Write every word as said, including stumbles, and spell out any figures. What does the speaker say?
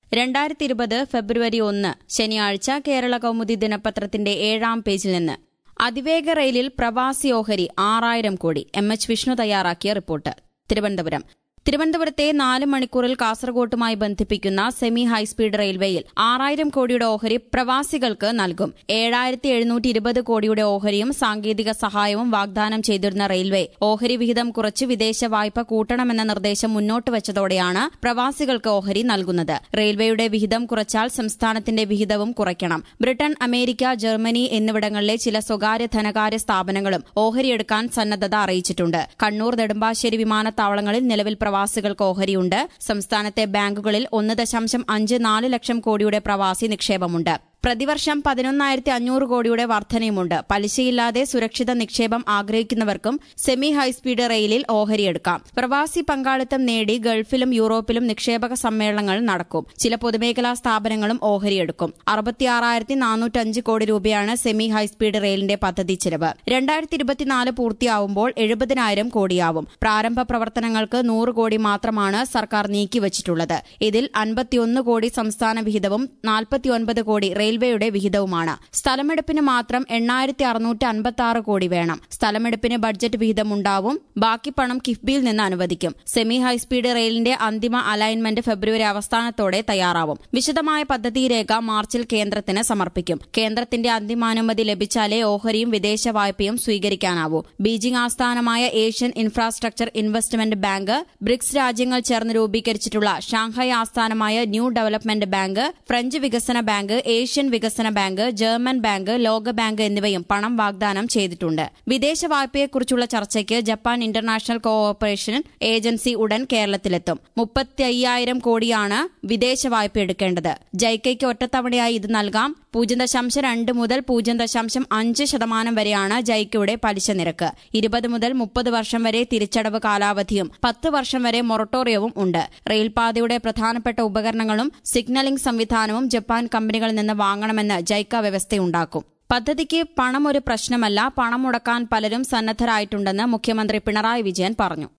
രണ്ടായിരത്തി ഇരുപത് ഫെബ്രുവരി ഒന്ന് ശനിയാഴ്ച കേരള കൗമുദി ദിനപത്രത്തിന്റെ ഏഴാം പേജിൽ നിന്ന് അതിവേഗ റെയിലിൽ പ്രവാസി ഓഹരി ആറായിരം കോടി. എം എച്ച് വിഷ്ണു തയ്യാറാക്കിയ റിപ്പോർട്ട്. തിരുവനന്തപുരം തിരുവനന്തപുരത്തെ നാല് മണിക്കൂറിൽ കാസർകോട്ടുമായി ബന്ധിപ്പിക്കുന്ന സെമി ഹൈസ്പീഡ് റെയിൽവേയിൽ ആറായിരം കോടിയുടെ ഓഹരി പ്രവാസികൾക്ക് നൽകും. ഏഴായിരത്തി എഴുന്നൂറ്റി ഇരുപത് കോടിയുടെ ഓഹരിയും സാങ്കേതിക സഹായവും വാഗ്ദാനം ചെയ്തിരുന്ന റെയിൽവേ ഓഹരി വിഹിതം കുറച്ച് വിദേശ വായ്പ കൂട്ടണമെന്ന നിർദ്ദേശം മുന്നോട്ട് വച്ചതോടെയാണ് പ്രവാസികൾക്ക് ഓഹരി നൽകുന്നത്. റെയിൽവേയുടെ വിഹിതം കുറച്ചാൽ സംസ്ഥാനത്തിന്റെ വിഹിതവും കുറയ്ക്കണം. ബ്രിട്ടൻ, അമേരിക്ക, ജർമ്മനി എന്നിവിടങ്ങളിലെ ചില സ്വകാര്യ ധനകാര്യ സ്ഥാപനങ്ങളും ഓഹരിയെടുക്കാൻ സന്നദ്ധത അറിയിച്ചിട്ടുണ്ട്. കണ്ണൂർ, നെടുമ്പാശ്ശേരി വിമാനത്താവളങ്ങളിൽ നിലവിൽ പ്രവാസികൾക്ക് ഓഹരിയുണ്ട്. സംസ്ഥാനത്തെ ബാങ്കുകളിൽ ഒന്ന് ദശാംശം അഞ്ച് നാല് ലക്ഷം കോടിയുടെ പ്രവാസി നിക്ഷേപമുണ്ട്. പ്രതിവർഷം പതിനൊന്നായിരത്തി അഞ്ഞൂറ് കോടിയുടെ വർധനയുമുണ്ട്. പലിശയില്ലാതെ സുരക്ഷിത നിക്ഷേപം ആഗ്രഹിക്കുന്നവർക്കും സെമി ഹൈസ്പീഡ് റെയിലിൽ ഓഹരിയെടുക്കാം. പ്രവാസി പങ്കാളിത്തം നേടി ഗൾഫിലും യൂറോപ്പിലും നിക്ഷേപക സമ്മേളനങ്ങൾ നടക്കും. ചില പൊതുമേഖലാ സ്ഥാപനങ്ങളും ഓഹരിയെടുക്കും. അറുപത്തിയാറായിരത്തി നാനൂറ്റഞ്ച് കോടി രൂപയാണ് സെമി ഹൈസ്പീഡ് റെയിലിന്റെ പദ്ധതി ചെലവ്. രണ്ടായിരത്തി ഇരുപത്തിനാല് പൂർത്തിയാവുമ്പോൾ എഴുപതിനായിരം കോടിയാവും. പ്രാരംഭ പ്രവർത്തനങ്ങൾക്ക് നൂറ് കോടി മാത്രമാണ് സർക്കാർ നീക്കിവച്ചിട്ടുള്ളത്. ഇതിൽ അൻപത്തിയൊന്ന് കോടി സംസ്ഥാന വിഹിതവും നാൽപ്പത്തിയൊൻപത് കോടി റെയിൽവേയുടെ വിഹിതവുമാണ്. സ്ഥലമെടുപ്പിന് മാത്രം എണ്ണായിരത്തി അറുന്നൂറ്റി അൻപത്തി ആറ് കോടി വേണം. സ്ഥലമെടുപ്പിന് ബഡ്ജറ്റ് വിഹിതമുണ്ടാവും. ബാക്കി പണം കിഫ്ബിയിൽ നിന്ന് അനുവദിക്കും. സെമി ഹൈസ്പീഡ് റെയിലിന്റെ അന്തിമ അലൈൻമെന്റ് ഫെബ്രുവരി അവസാനത്തോടെ തയ്യാറാവും. വിശദമായ പദ്ധതി രേഖ മാർച്ചിൽ കേന്ദ്രത്തിന് സമർപ്പിക്കും. കേന്ദ്രത്തിന്റെ അന്തിമാനുമതി ലഭിച്ചാലേ ഓഹരിയും വിദേശ വായ്പയും സ്വീകരിക്കാനാവൂ. ബീജിംഗ് ആസ്ഥാനമായ Asian infrastructure investment bank, BRICS രാജ്യങ്ങൾ ചേർന്ന് രൂപീകരിച്ചിട്ടുള്ള ഷാങ്ഹായ് ആസ്ഥാനമായ ന്യൂ ഡെവലപ്മെന്റ് ബാങ്ക്, ഫ്രഞ്ച് വികസന ബാങ്ക്, ഏഷ്യൻ വികസന ബാങ്ക്, ജർമ്മൻ ബാങ്ക്, ലോക ബാങ്ക് എന്നിവയും പണം വാഗ്ദാനം ചെയ്തിട്ടുണ്ട്. വിദേശ വായ്പയെക്കുറിച്ചുള്ള ചർച്ചയ്ക്ക് ജപ്പാൻ ഇന്റർനാഷണൽ കോഓപ്പറേഷൻ ഏജൻസി ഉടൻ കേരളത്തിലെത്തും. മുപ്പത്തി അയ്യായിരം കോടിയാണ് വിദേശ വായ്പ എടുക്കേണ്ടത്. ജൈക്കയ്ക്ക് ഒറ്റത്തവണയായി ഇത് നൽകാം. പൂജ്യം ദശാംശം രണ്ട് മുതൽ പൂജ്യം ദശാംശം അഞ്ച് ശതമാനം വരെയാണ് ജൈക്കയുടെ പലിശ നിരക്ക്. ഇരുപത് മുതൽ മുപ്പത് വർഷം വരെ തിരിച്ചടവ് കാലാവധിയും പത്ത് വർഷം വരെ മൊറട്ടോറിയവും ഉണ്ട്. റെയിൽപാതയുടെ പ്രധാനപ്പെട്ട ഉപകരണങ്ങളും സിഗ്നലിംഗ് സംവിധാനവും ജപ്പാൻ കമ്പനികളിൽ നിന്ന് വാങ്ങണമെന്ന് ജൈക്ക വ്യവസ്ഥയുണ്ടാക്കും. പദ്ധതിക്ക് പണം ഒരു പ്രശ്നമല്ല. പണം മുടക്കാൻ പലരും സന്നദ്ധരായിട്ടുണ്ടെന്ന് മുഖ്യമന്ത്രി പിണറായി വിജയൻ പറഞ്ഞു.